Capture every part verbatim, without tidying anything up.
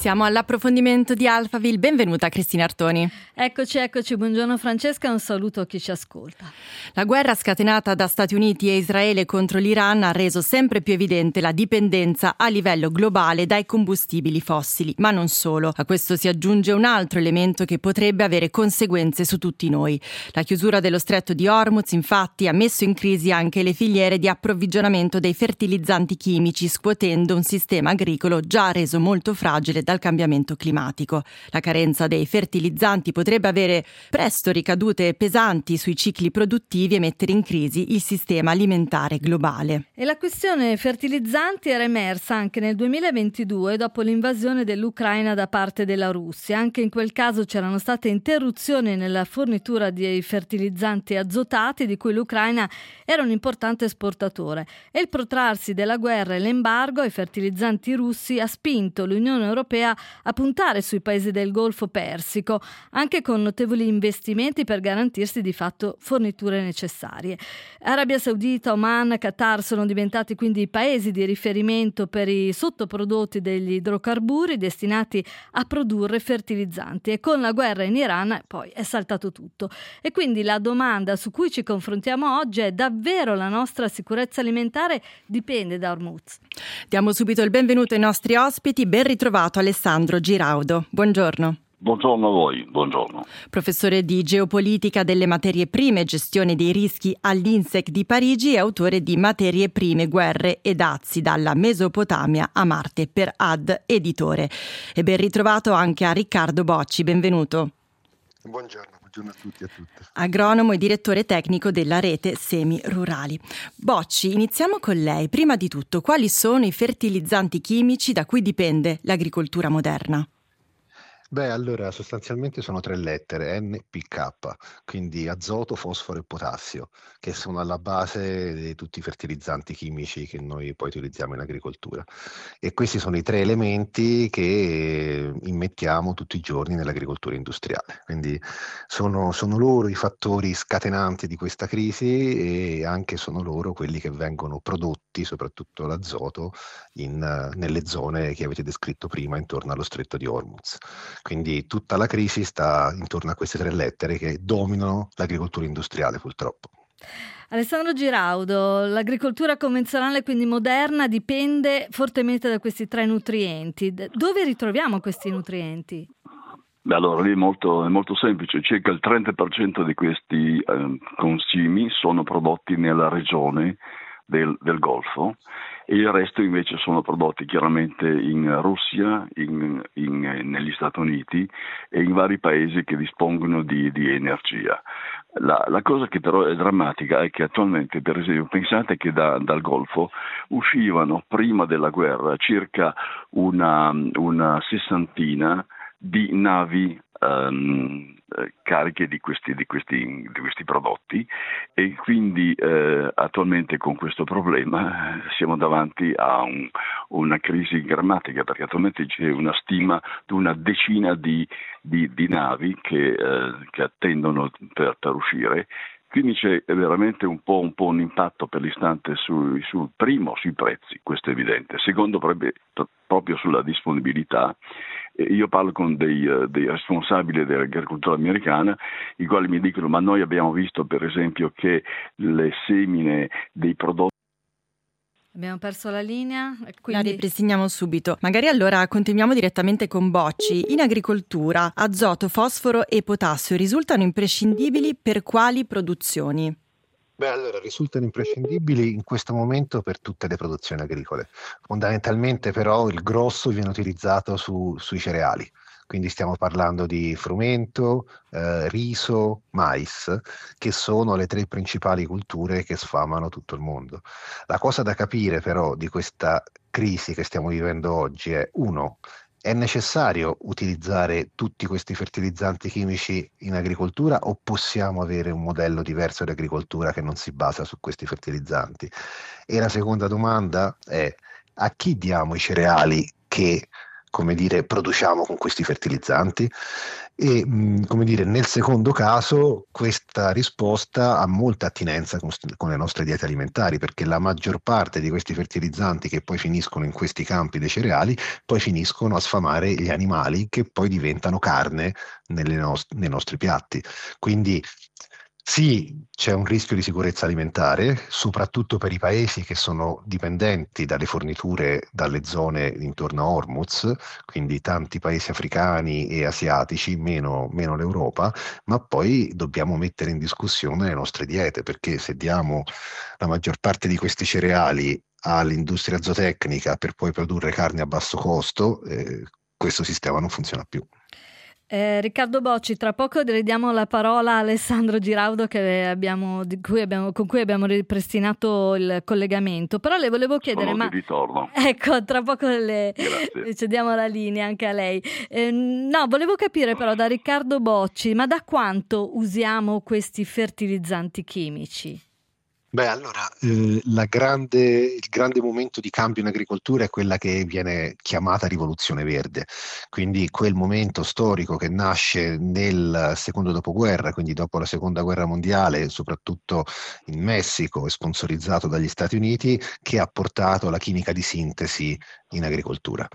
Siamo all'approfondimento di Alphaville. Benvenuta Cristina Artoni. Eccoci, eccoci. Buongiorno Francesca, un saluto a chi ci ascolta. La guerra scatenata da Stati Uniti e Israele contro l'Iran ha reso sempre più evidente la dipendenza a livello globale dai combustibili fossili, ma non solo. A questo si aggiunge un altro elemento che potrebbe avere conseguenze su tutti noi. La chiusura dello stretto di Hormuz, infatti, ha messo in crisi anche le filiere di approvvigionamento dei fertilizzanti chimici, scuotendo un sistema agricolo già reso molto fragile dal cambiamento climatico. La carenza dei fertilizzanti potrebbe avere presto ricadute pesanti sui cicli produttivi e mettere in crisi il sistema alimentare globale. E la questione fertilizzanti era emersa anche nel duemilaventidue dopo l'invasione dell'Ucraina da parte della Russia. Anche in quel caso c'erano state interruzioni nella fornitura di fertilizzanti azotati, di cui l'Ucraina era un importante esportatore. E il protrarsi della guerra e l'embargo ai fertilizzanti russi ha spinto l'Unione Europea a puntare sui paesi del Golfo Persico, anche con notevoli investimenti per garantirsi di fatto forniture necessarie. Arabia Saudita, Oman, Qatar sono diventati quindi i paesi di riferimento per i sottoprodotti degli idrocarburi destinati a produrre fertilizzanti, e con la guerra in Iran poi è saltato tutto. E quindi la domanda su cui ci confrontiamo oggi è: davvero la nostra sicurezza alimentare dipende da Hormuz? Diamo subito il benvenuto ai nostri ospiti. Ben ritrovato Alessandro Giraudo. Buongiorno. Buongiorno a voi, buongiorno. Professore di geopolitica delle materie prime e gestione dei rischi all'INSEC di Parigi e autore di Materie prime, guerre e dazi, dalla Mesopotamia a Marte, per Ad Editore. E ben ritrovato anche a Riccardo Bocci, benvenuto. Buongiorno. Buongiorno a tutti e a tutte. Agronomo e direttore tecnico della rete Semi Rurali. Bocci, iniziamo con lei. Prima di tutto, quali sono i fertilizzanti chimici da cui dipende l'agricoltura moderna? Beh, allora sostanzialmente sono tre lettere, N P K, quindi azoto, fosforo e potassio, che sono alla base di tutti i fertilizzanti chimici che noi poi utilizziamo in agricoltura. E questi sono i tre elementi che immettiamo tutti i giorni nell'agricoltura industriale. Quindi sono, sono loro i fattori scatenanti di questa crisi, e anche sono loro quelli che vengono prodotti, soprattutto l'azoto, in, nelle zone che avete descritto prima intorno allo stretto di Hormuz. Quindi tutta la crisi sta intorno a queste tre lettere che dominano l'agricoltura industriale, purtroppo. Alessandro Giraudo, l'agricoltura convenzionale, quindi moderna, dipende fortemente da questi tre nutrienti. Dove ritroviamo questi nutrienti? Beh, allora lì è molto, è molto semplice, circa il trenta per cento di questi eh, consumi sono prodotti nella regione del, del Golfo, e il resto invece sono prodotti chiaramente in Russia, in, in, negli Stati Uniti e in vari paesi che dispongono di, di energia. La, la cosa che però è drammatica è che attualmente, per esempio, pensate che da, dal Golfo uscivano prima della guerra circa una, una sessantina di navi um, cariche di questi, di, questi, di questi prodotti, e quindi eh, attualmente con questo problema eh, siamo davanti a un, una crisi drammatica, perché attualmente c'è una stima di una decina di, di, di navi che, eh, che attendono per, per uscire. Quindi c'è veramente un po', un po' un impatto per l'istante sul, sul primo, sui prezzi, questo è evidente. Secondo, proprio sulla disponibilità. Io parlo con dei, dei responsabili dell'agricoltura americana, i quali mi dicono: ma noi abbiamo visto per esempio che le semine dei prodotti. Abbiamo perso la linea. Quindi... La ripristiniamo subito. Magari allora continuiamo direttamente con Bocci. In agricoltura, azoto, fosforo e potassio risultano imprescindibili per quali produzioni? Beh, allora risultano imprescindibili in questo momento per tutte le produzioni agricole. Fondamentalmente però il grosso viene utilizzato su, sui cereali. Quindi stiamo parlando di frumento, eh, riso, mais, che sono le tre principali culture che sfamano tutto il mondo. La cosa da capire però di questa crisi che stiamo vivendo oggi è: uno, è necessario utilizzare tutti questi fertilizzanti chimici in agricoltura, o possiamo avere un modello diverso di agricoltura che non si basa su questi fertilizzanti? E la seconda domanda è: a chi diamo i cereali che come dire, produciamo con questi fertilizzanti? E come dire, nel secondo caso questa risposta ha molta attinenza con, con le nostre diete alimentari, perché la maggior parte di questi fertilizzanti che poi finiscono in questi campi dei cereali poi finiscono a sfamare gli animali che poi diventano carne nelle nost- nei nostri piatti. Quindi sì, c'è un rischio di sicurezza alimentare, soprattutto per i paesi che sono dipendenti dalle forniture dalle zone intorno a Hormuz, quindi tanti paesi africani e asiatici, meno, meno l'Europa, ma poi dobbiamo mettere in discussione le nostre diete, perché se diamo la maggior parte di questi cereali all'industria zootecnica per poi produrre carne a basso costo, eh, questo sistema non funziona più. Eh, Riccardo Bocci, tra poco ridiamo la parola a Alessandro Giraudo che abbiamo, di cui abbiamo, con cui abbiamo ripristinato il collegamento, però le volevo chiedere, Sono ma di ritorno. Ecco, tra poco le, le cediamo la linea anche a lei. Eh, no, volevo capire però da Riccardo Bocci, ma da quanto usiamo questi fertilizzanti chimici? Beh, allora, eh, la grande, il grande momento di cambio in agricoltura è quella che viene chiamata rivoluzione verde, quindi quel momento storico che nasce nel secondo dopoguerra, quindi dopo la seconda guerra mondiale, soprattutto in Messico e sponsorizzato dagli Stati Uniti, che ha portato la chimica di sintesi in agricoltura,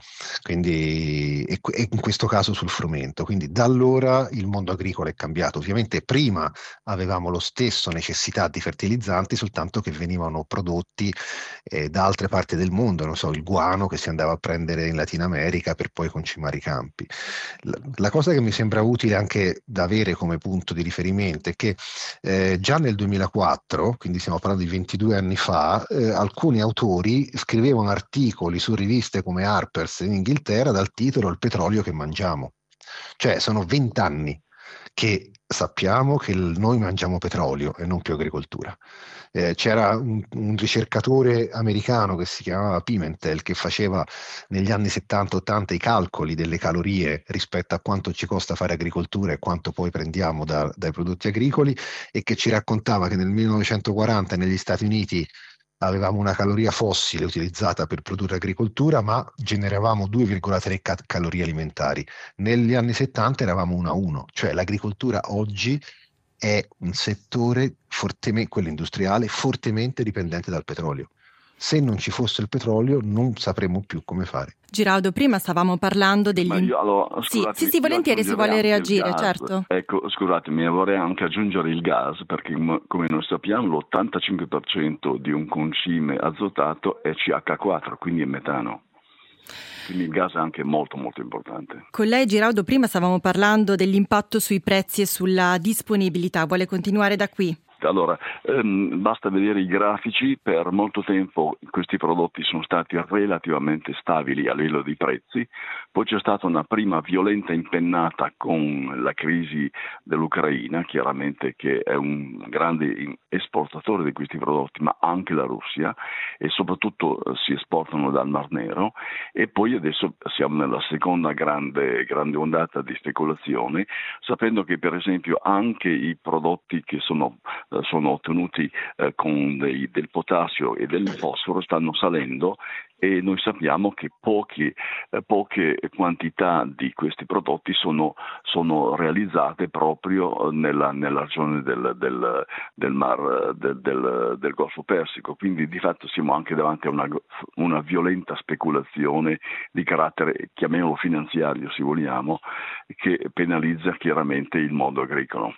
quindi e, e in questo caso sul frumento. Quindi da allora il mondo agricolo è cambiato. Ovviamente prima avevamo lo stesso necessità di fertilizzanti, soltanto che venivano prodotti eh, da altre parti del mondo, non so, il guano che si andava a prendere in Latino America per poi concimare i campi. La, la cosa che mi sembra utile anche da avere come punto di riferimento è che eh, già nel duemilaquattro, quindi stiamo parlando di ventidue anni fa, eh, alcuni autori scrivevano articoli su riviste come Harper's in Inghilterra dal titolo Il petrolio che mangiamo. Cioè sono vent'anni che sappiamo che il, noi mangiamo petrolio e non più agricoltura. Eh, c'era un, un ricercatore americano che si chiamava Pimentel che faceva negli anni settanta ottanta i calcoli delle calorie rispetto a quanto ci costa fare agricoltura e quanto poi prendiamo da, dai prodotti agricoli, e che ci raccontava che nel millenovecentoquaranta negli Stati Uniti avevamo una caloria fossile utilizzata per produrre agricoltura, ma generavamo due virgola tre ca- calorie alimentari. Negli anni settanta eravamo uno a uno, cioè l'agricoltura oggi è un settore fortemente, quello industriale, fortemente dipendente dal petrolio. Se non ci fosse il petrolio non sapremmo più come fare. Giraudo, prima stavamo parlando degli... Ma io, allora, sì, sì, sì, io volentieri si vuole reagire, certo. Ecco, scusatemi, vorrei anche aggiungere il gas, perché come noi sappiamo l'ottantacinque per cento di un concime azotato è C H quattro, quindi è metano. Quindi il gas è anche molto molto importante. Con lei, Giraudo, prima stavamo parlando dell'impatto sui prezzi e sulla disponibilità. Vuole continuare da qui? Allora, ehm, basta vedere i grafici, per molto tempo questi prodotti sono stati relativamente stabili a livello di prezzi, poi c'è stata una prima violenta impennata con la crisi dell'Ucraina, chiaramente che è un grande esportatore di questi prodotti, ma anche la Russia, e soprattutto eh, si esportano dal Mar Nero, e poi adesso siamo nella seconda grande, grande ondata di speculazione, sapendo che per esempio anche i prodotti che sono sono ottenuti eh, con dei, del potassio e del fosforo stanno salendo, e noi sappiamo che pochi, eh, poche quantità di questi prodotti sono, sono realizzate proprio nella, nella regione del, del, del mar del, del, del Golfo Persico, quindi di fatto siamo anche davanti a una, una violenta speculazione di carattere, chiamiamolo finanziario se vogliamo, che penalizza chiaramente il mondo agricolo.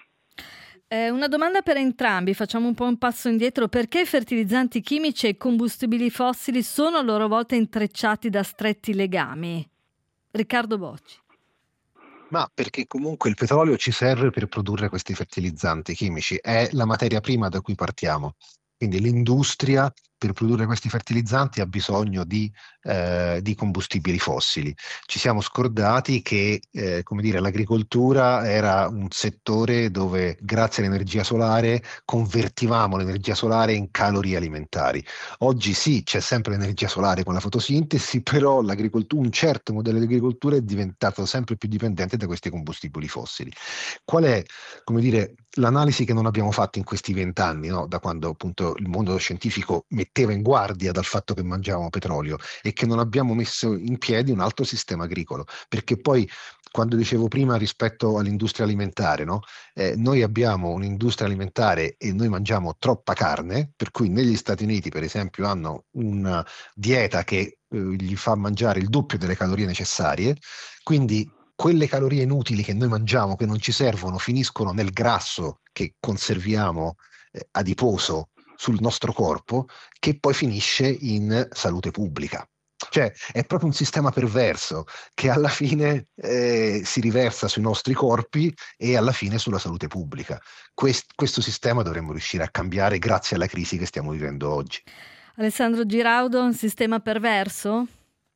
Eh, una domanda per entrambi, facciamo un po' un passo indietro. Perché i fertilizzanti chimici e i combustibili fossili sono a loro volta intrecciati da stretti legami? Riccardo Bocci. Ma perché comunque il petrolio ci serve per produrre questi fertilizzanti chimici, è la materia prima da cui partiamo. Quindi l'industria per produrre questi fertilizzanti ha bisogno di, eh, di combustibili fossili. Ci siamo scordati che eh, come dire, l'agricoltura era un settore dove grazie all'energia solare convertivamo l'energia solare in calorie alimentari. Oggi sì, c'è sempre l'energia solare con la fotosintesi, però l'agricoltura, un certo modello di agricoltura è diventato sempre più dipendente da questi combustibili fossili. Qual è, come dire, l'analisi che non abbiamo fatto in questi vent'anni, no? Da quando appunto il mondo scientifico mette metteva in guardia dal fatto che mangiavamo petrolio e che non abbiamo messo in piedi un altro sistema agricolo, perché poi quando dicevo prima rispetto all'industria alimentare, no? Eh, noi abbiamo un'industria alimentare e noi mangiamo troppa carne, per cui negli Stati Uniti per esempio hanno una dieta che eh, gli fa mangiare il doppio delle calorie necessarie, quindi quelle calorie inutili che noi mangiamo, che non ci servono, finiscono nel grasso che conserviamo eh, adiposo sul nostro corpo, che poi finisce in salute pubblica. Cioè è proprio un sistema perverso che alla fine eh, si riversa sui nostri corpi e alla fine sulla salute pubblica. Quest- questo sistema dovremmo riuscire a cambiare grazie alla crisi che stiamo vivendo oggi. Alessandro Giraudo, un sistema perverso?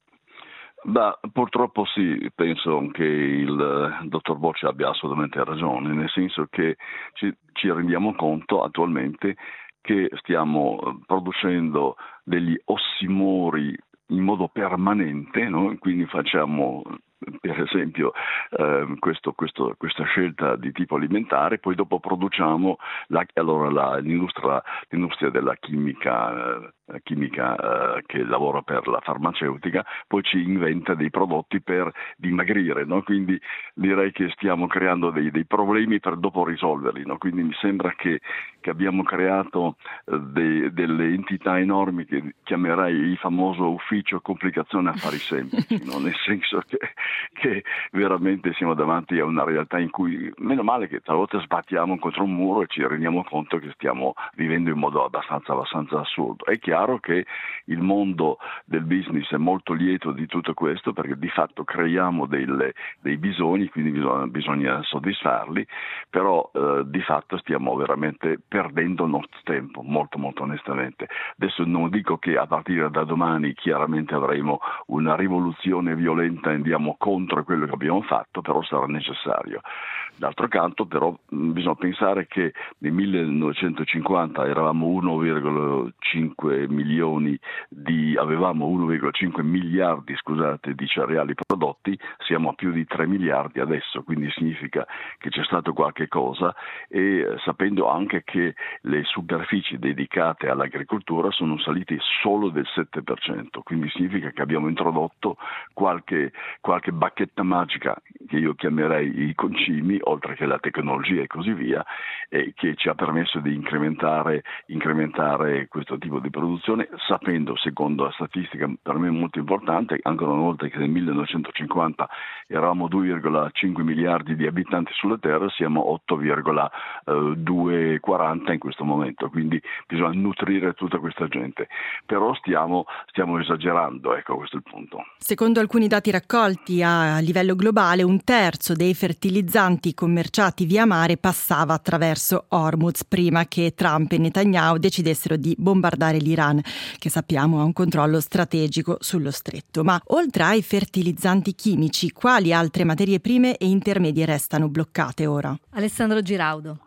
Beh, purtroppo sì, penso che il dottor Bocci abbia assolutamente ragione, nel senso che ci, ci rendiamo conto attualmente che stiamo producendo degli ossimori in modo permanente, no? Quindi facciamo per esempio eh, questo, questo, questa scelta di tipo alimentare, poi dopo produciamo la, allora la, l'industria, l'industria della chimica, eh, chimica eh, che lavora per la farmaceutica, poi ci inventa dei prodotti per dimagrire, no? Quindi direi che stiamo creando dei, dei problemi per dopo risolverli, no? Quindi mi sembra che, che abbiamo creato eh, dei, delle entità enormi che chiamerei il famoso ufficio complicazioni affari semplici, no? Nel senso che che veramente siamo davanti a una realtà in cui, meno male che talvolta sbattiamo contro un muro e ci rendiamo conto che stiamo vivendo in modo abbastanza, abbastanza assurdo. È chiaro che il mondo del business è molto lieto di tutto questo, perché di fatto creiamo delle, dei bisogni, quindi bisogna, bisogna soddisfarli, però eh, di fatto stiamo veramente perdendo il nostro tempo, molto molto onestamente. Adesso non dico che a partire da domani chiaramente avremo una rivoluzione violenta e andiamo contro quello che abbiamo fatto, però sarà necessario. D'altro canto però mh, bisogna pensare che nel millenovecentocinquanta eravamo uno virgola cinque milioni di, avevamo uno virgola cinque miliardi scusate, di cereali prodotti, siamo a più di tre miliardi adesso, quindi significa che c'è stato qualche cosa, e eh, sapendo anche che le superfici dedicate all'agricoltura sono salite solo del sette per cento, quindi significa che abbiamo introdotto qualche, qualche bacchetta magica che io chiamerei i concimi, oltre che la tecnologia e così via, e che ci ha permesso di incrementare, incrementare questo tipo di produzione, sapendo, secondo la statistica per me molto importante, ancora una volta, che nel millenovecentocinquanta eravamo due virgola cinque miliardi di abitanti sulla Terra, siamo otto virgola duecentoquaranta in questo momento, quindi bisogna nutrire tutta questa gente, però stiamo, stiamo esagerando, ecco, questo è il punto. Secondo alcuni dati raccolti a livello globale, un terzo dei fertilizzanti commerciati via mare passava attraverso Hormuz prima che Trump e Netanyahu decidessero di bombardare l'Iran, che sappiamo ha un controllo strategico sullo stretto. Ma oltre ai fertilizzanti chimici, quali altre materie prime e intermedie restano bloccate ora? Alessandro Giraudo.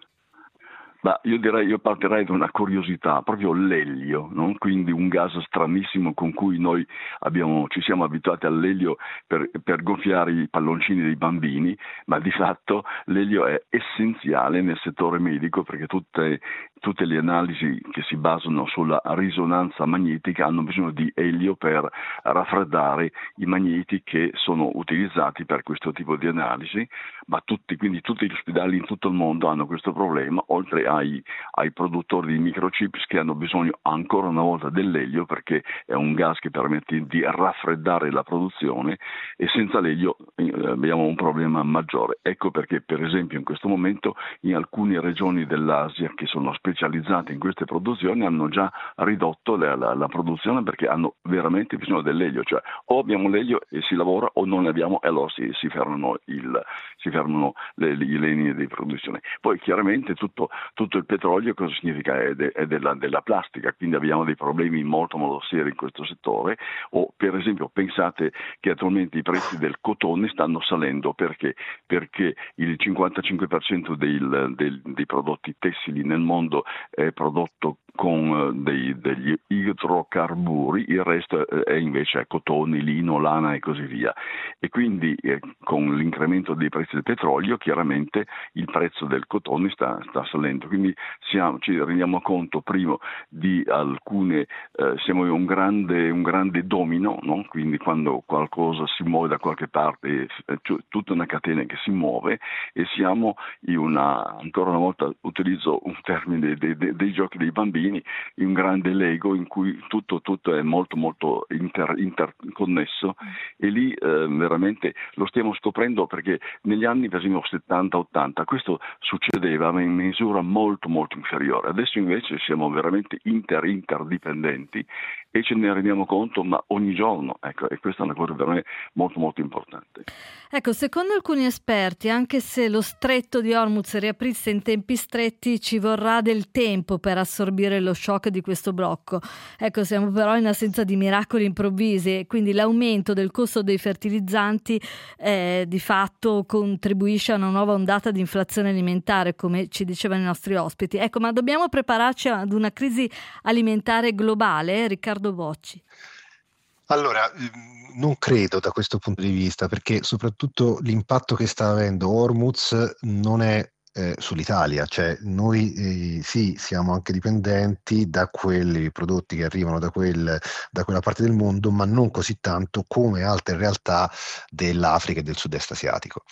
Ma io direi, io partirei da una curiosità, proprio l'elio, no? Quindi un gas stranissimo con cui noi abbiamo, ci siamo abituati all'elio per, per gonfiare i palloncini dei bambini, ma di fatto l'elio è essenziale nel settore medico, perché tutte, tutte le analisi che si basano sulla risonanza magnetica hanno bisogno di elio per raffreddare i magneti che sono utilizzati per questo tipo di analisi, ma tutti, quindi tutti gli ospedali in tutto il mondo hanno questo problema, oltre Ai, ai produttori di microchips che hanno bisogno ancora una volta dell'elio, perché è un gas che permette di raffreddare la produzione, e senza l'elio eh, abbiamo un problema maggiore. Ecco perché per esempio in questo momento in alcune regioni dell'Asia che sono specializzate in queste produzioni hanno già ridotto la, la, la produzione, perché hanno veramente bisogno dell'elio, cioè o abbiamo l'elio e si lavora o non ne abbiamo e allora si, si fermano, il, si fermano le, le linee di produzione. Poi chiaramente tutto Tutto il petrolio cosa significa? È, de, è della, della plastica, quindi abbiamo dei problemi molto molto seri in questo settore. O per esempio pensate che attualmente i prezzi del cotone stanno salendo, perché? Perché il cinquantacinque per cento del, del, dei prodotti tessili nel mondo è prodotto con dei, degli idrocarburi, il resto è invece cotone, lino, lana e così via. E quindi eh, con l'incremento dei prezzi del petrolio chiaramente il prezzo del cotone sta, sta salendo. Quindi siamo, ci rendiamo conto primo di alcune, eh, siamo in un grande, un grande domino, no? Quindi quando qualcosa si muove da qualche parte è tutta una catena che si muove, e siamo in una, ancora una volta utilizzo un termine dei, dei, dei giochi dei bambini, in un grande Lego in cui tutto, tutto è molto molto inter, interconnesso, e lì eh, veramente lo stiamo scoprendo, perché negli anni per esempio settanta ottanta questo succedeva ma in misura molto molto inferiore. Adesso invece siamo veramente inter interdipendenti e ce ne rendiamo conto ma ogni giorno, ecco, e questa è una cosa per me molto molto importante. Ecco, secondo alcuni esperti, anche se lo stretto di Hormuz riaprisse in tempi stretti, ci vorrà del tempo per assorbire lo shock di questo blocco. Ecco, siamo però in assenza di miracoli improvvisi, e quindi l'aumento del costo dei fertilizzanti eh, di fatto contribuisce a una nuova ondata di inflazione alimentare, come ci dicevano i nostri ospiti. Ecco, ma dobbiamo prepararci ad una crisi alimentare globale, Riccardo Bocci? Allora, non credo da questo punto di vista, perché soprattutto l'impatto che sta avendo Hormuz non è eh, sull'Italia, cioè noi eh, sì, siamo anche dipendenti da quelli prodotti che arrivano da, quel, da quella parte del mondo, ma non così tanto come altre realtà dell'Africa e del sud-est asiatico,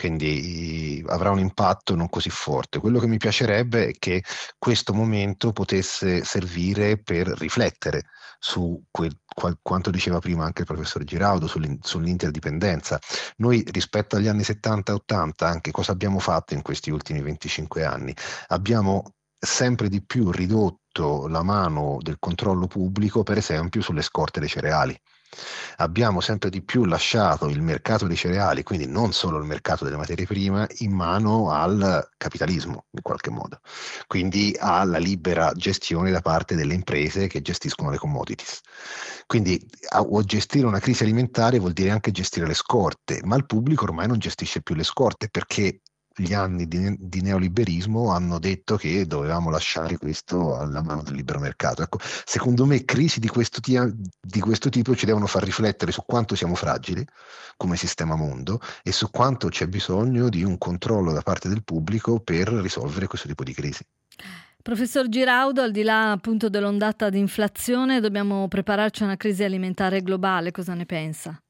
quindi eh, avrà un impatto non così forte. Quello che mi piacerebbe è che questo momento potesse servire per riflettere su quel, qual, quanto diceva prima anche il professor Giraudo sull'in, sull'interdipendenza. Noi rispetto agli anni settanta e ottanta anche cosa abbiamo fatto in questi ultimi venticinque anni? Abbiamo sempre di più ridotto la mano del controllo pubblico, per esempio sulle scorte dei cereali. Abbiamo sempre di più lasciato il mercato dei cereali, quindi non solo il mercato delle materie prime, in mano al capitalismo in qualche modo, quindi alla libera gestione da parte delle imprese che gestiscono le commodities. Quindi a, a gestire una crisi alimentare vuol dire anche gestire le scorte, ma il pubblico ormai non gestisce più le scorte, perché gli anni di, di neoliberismo hanno detto che dovevamo lasciare questo alla mano del libero mercato. Ecco, secondo me crisi di questo, tia, di questo tipo ci devono far riflettere su quanto siamo fragili come sistema mondo e su quanto c'è bisogno di un controllo da parte del pubblico per risolvere questo tipo di crisi. Professor Giraudo, al di là appunto dell'ondata di inflazione, dobbiamo prepararci a una crisi alimentare globale, cosa ne pensa?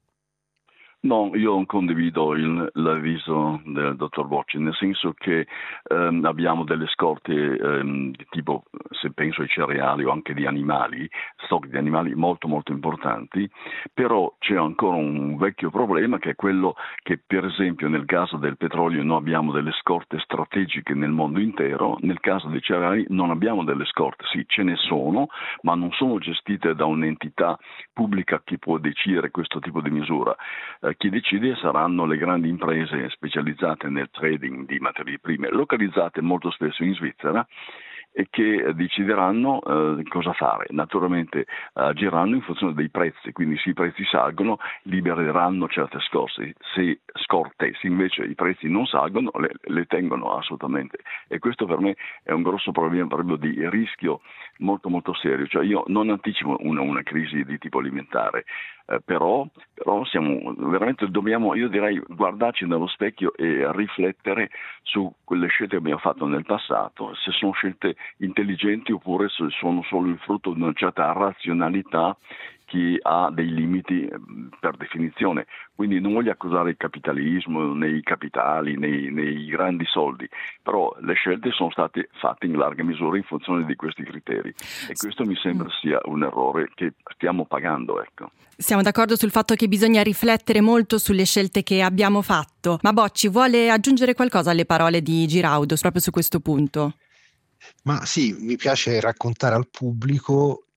No, io condivido il, l'avviso del dottor Bocci, nel senso che ehm, abbiamo delle scorte ehm, di tipo, se penso ai cereali o anche di animali, stock di animali molto molto importanti, però c'è ancora un vecchio problema, che è quello che per esempio nel caso del petrolio noi abbiamo delle scorte strategiche nel mondo intero, nel caso dei cereali non abbiamo delle scorte, sì ce ne sono, ma non sono gestite da un'entità pubblica che può decidere questo tipo di misura. Eh, Chi decide saranno le grandi imprese specializzate nel trading di materie prime, localizzate molto spesso in Svizzera, e che decideranno eh, cosa fare. Naturalmente agiranno in funzione dei prezzi, quindi se i prezzi salgono libereranno certe scorte, se scorte, se invece i prezzi non salgono le, le tengono assolutamente, e questo per me è un grosso problema proprio di rischio molto molto serio. Cioè io non anticipo una, una crisi di tipo alimentare, eh, però, però siamo veramente dobbiamo, io direi, guardarci nello specchio e riflettere su quelle scelte che abbiamo fatto nel passato, se sono scelte intelligenti oppure se sono solo il frutto di una certa razionalità che ha dei limiti per definizione. Quindi non voglio accusare il capitalismo nei capitali, nei, nei grandi soldi, però le scelte sono state fatte in larga misura in funzione di questi criteri, e questo mi sembra sia un errore che stiamo pagando, ecco. Siamo d'accordo sul fatto che bisogna riflettere molto sulle scelte che abbiamo fatto, ma Bocci vuole aggiungere qualcosa alle parole di Giraudo proprio su questo punto? Ma sì, mi piace raccontare al pubblico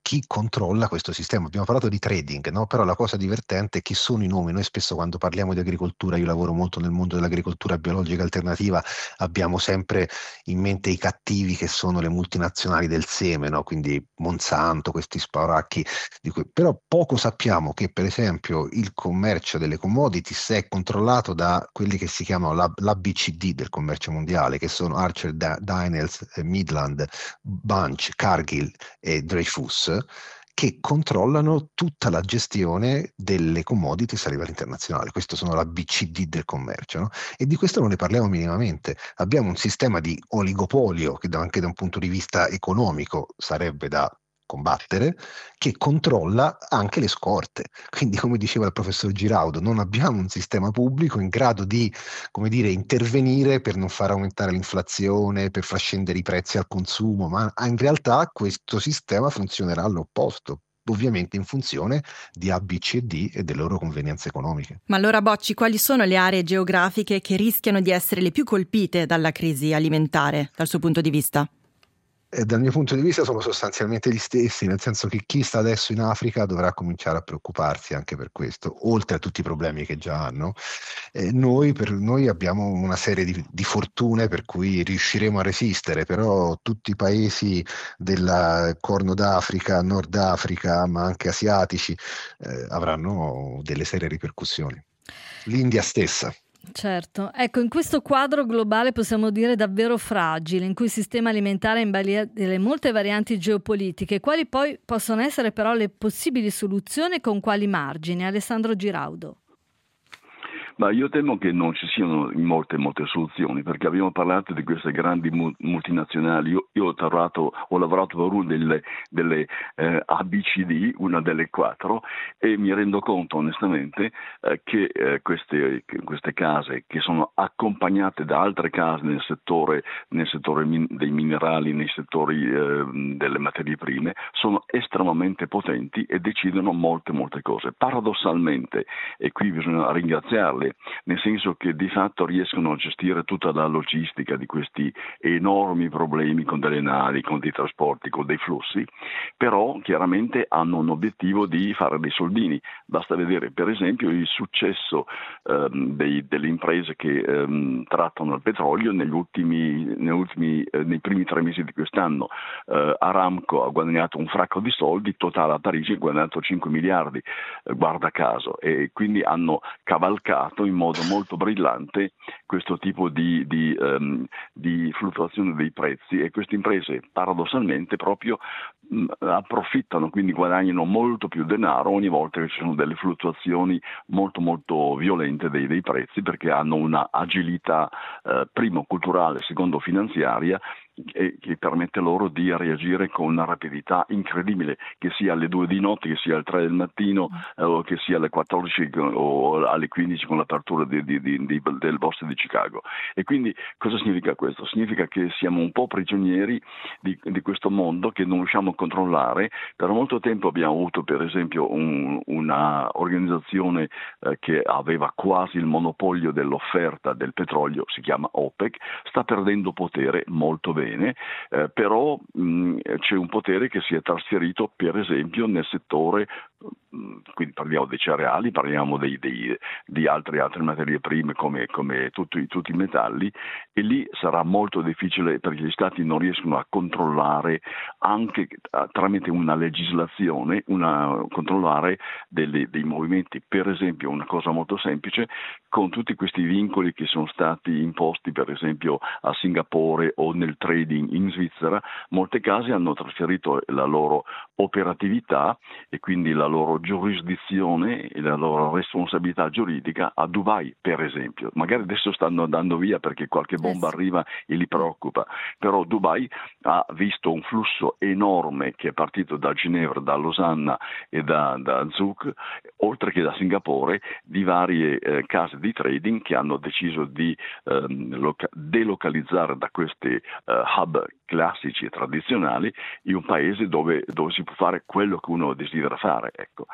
chi controlla questo sistema. Abbiamo parlato di trading, no? Però la cosa divertente è chi sono i nomi. Noi spesso quando parliamo di agricoltura, io lavoro molto nel mondo dell'agricoltura biologica alternativa, abbiamo sempre in mente i cattivi che sono le multinazionali del seme, no? Quindi Monsanto, questi spauracchi, di cui... però poco sappiamo che per esempio il commercio delle commodities è controllato da quelli che si chiamano l'A B C D del commercio mondiale, che sono Archer, Daniels, Midland, Bunch, Cargill e Dreyfus, che controllano tutta la gestione delle commodities a livello internazionale. Questo sono l'A B C D del commercio, no? E di questo non ne parliamo minimamente. Abbiamo un sistema di oligopolio che anche da un punto di vista economico sarebbe da combattere, che controlla anche le scorte. Quindi, come diceva il professor Giraudo, non abbiamo un sistema pubblico in grado di, come dire, intervenire per non far aumentare l'inflazione, per far scendere i prezzi al consumo, ma in realtà questo sistema funzionerà all'opposto, ovviamente in funzione di A, B, C e D e delle loro convenienze economiche. Ma allora, Bocci, quali sono le aree geografiche che rischiano di essere le più colpite dalla crisi alimentare, dal suo punto di vista? E dal mio punto di vista sono sostanzialmente gli stessi, nel senso che chi sta adesso in Africa dovrà cominciare a preoccuparsi anche per questo, oltre a tutti i problemi che già hanno. Eh, noi, per, noi abbiamo una serie di, di fortune per cui riusciremo a resistere, però tutti i paesi del Corno d'Africa, Nord Africa, ma anche asiatici, eh, avranno delle serie ripercussioni. L'India stessa. Certo, ecco, in questo quadro globale possiamo dire davvero fragile, in cui il sistema alimentare è in balia delle molte varianti geopolitiche, quali poi possono essere però le possibili soluzioni e con quali margini? Alessandro Giraudo. Ma io temo che non ci siano molte molte soluzioni, perché abbiamo parlato di queste grandi multinazionali. Io, io ho, lavorato, ho lavorato per una delle, delle eh, A B C D, una delle quattro, e mi rendo conto onestamente eh, che eh, queste, queste case, che sono accompagnate da altre case nel settore, nel settore min- dei minerali, nei settori eh, delle materie prime, sono estremamente potenti e decidono molte molte cose. Paradossalmente, e qui bisogna ringraziarle, nel senso che di fatto riescono a gestire tutta la logistica di questi enormi problemi con delle navi, con dei trasporti, con dei flussi, però chiaramente hanno un obiettivo di fare dei soldini. Basta vedere per esempio il successo ehm, dei, delle imprese che ehm, trattano il petrolio negli ultimi, negli ultimi eh, nei primi tre mesi di quest'anno. Eh, Aramco ha guadagnato un fracco di soldi, Total a Parigi ha guadagnato cinque miliardi, eh, guarda caso, e quindi hanno cavalcato in modo molto brillante questo tipo di, di, um, di fluttuazione dei prezzi, e queste imprese paradossalmente proprio mh, approfittano, quindi guadagnano molto più denaro ogni volta che ci sono delle fluttuazioni molto molto violente dei, dei prezzi, perché hanno una agilità eh, primo culturale, secondo finanziaria, e che permette loro di reagire con una rapidità incredibile, che sia alle due di notte, che sia alle tre del mattino, eh, o che sia alle quattordici o alle quindici con l'apertura di, di, di, di, del borsa di Chicago. E quindi cosa significa questo? Significa che siamo un po' prigionieri di, di questo mondo che non riusciamo a controllare. Per molto tempo abbiamo avuto per esempio un, una organizzazione eh, che aveva quasi il monopolio dell'offerta del petrolio, si chiama OPEC, sta perdendo potere molto bene. Bene, eh, però mh, c'è un potere che si è trasferito per esempio nel settore, mh, quindi parliamo dei cereali, parliamo dei, dei, di altre, altre materie prime come, come tutti, tutti i metalli, e lì sarà molto difficile perché gli stati non riescono a controllare anche a, tramite una legislazione, una, controllare delle, dei movimenti. Per esempio una cosa molto semplice, con tutti questi vincoli che sono stati imposti per esempio a Singapore o nel trading in Svizzera, molte case hanno trasferito la loro operatività e quindi la loro giurisdizione e la loro responsabilità giuridica a Dubai, per esempio. Magari adesso stanno andando via perché qualche bomba arriva e li preoccupa, però Dubai ha visto un flusso enorme che è partito da Ginevra, da Losanna e da, da Zug, oltre che da Singapore, di varie eh, case di trading che hanno deciso di ehm, loca- delocalizzare da questi Uh, hub classici e tradizionali in un paese dove, dove si può fare quello che uno desidera fare, ecco.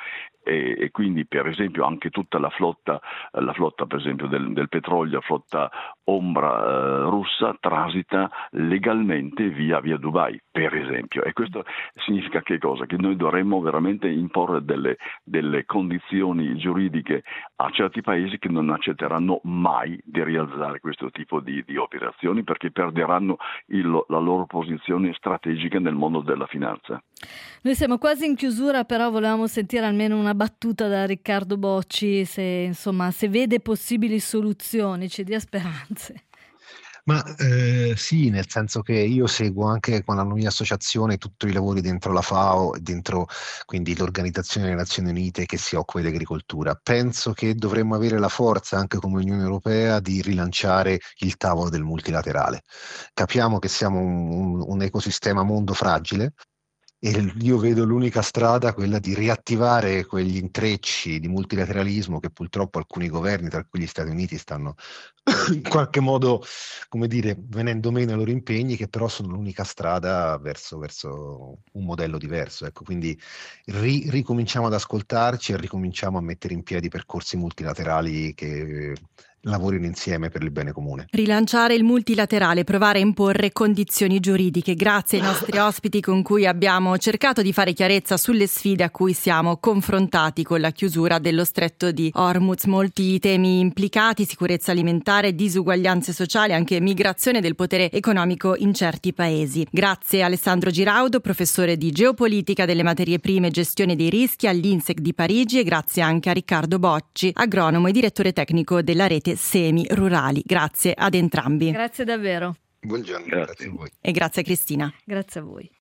e, e quindi per esempio anche tutta la flotta, la flotta per esempio del, del petrolio, flotta ombra eh, russa transita legalmente via, via Dubai, per esempio, e questo significa che cosa? Che noi dovremmo veramente imporre delle, delle condizioni giuridiche a certi paesi che non accetteranno mai di realizzare questo tipo di, di operazioni, perché perderanno il, la loro posizione strategica nel mondo della finanza. Noi siamo quasi in chiusura, però volevamo sentire almeno una battuta da Riccardo Bocci, se insomma se vede possibili soluzioni, ci dia speranze. Ma eh, sì, nel senso che io seguo anche con la mia associazione tutti i lavori dentro la FAO, dentro quindi l'Organizzazione delle Nazioni Unite che si occupa di agricoltura. Penso che dovremmo avere la forza anche come Unione Europea di rilanciare il tavolo del multilaterale. Capiamo che siamo un, un, un ecosistema mondo fragile, e io vedo l'unica strada quella di riattivare quegli intrecci di multilateralismo che purtroppo alcuni governi, tra cui gli Stati Uniti, stanno in qualche modo, come dire, venendo meno ai loro impegni, che però sono l'unica strada verso, verso un modello diverso. Ecco, quindi ri, ricominciamo ad ascoltarci e ricominciamo a mettere in piedi percorsi multilaterali che lavorino insieme per il bene comune. Rilanciare il multilaterale, provare a imporre condizioni giuridiche. Grazie ai nostri ospiti con cui abbiamo cercato di fare chiarezza sulle sfide a cui siamo confrontati con la chiusura dello stretto di Hormuz. Molti temi implicati: sicurezza alimentare, disuguaglianze sociali, anche migrazione del potere economico in certi paesi. Grazie a Alessandro Giraudo, professore di geopolitica delle materie prime e gestione dei rischi all'INSEC di Parigi, e grazie anche a Riccardo Bocci, agronomo e direttore tecnico della rete Semi Rurali. Grazie ad entrambi. Grazie davvero. Buongiorno, grazie, grazie a voi. E grazie a Cristina. Grazie a voi.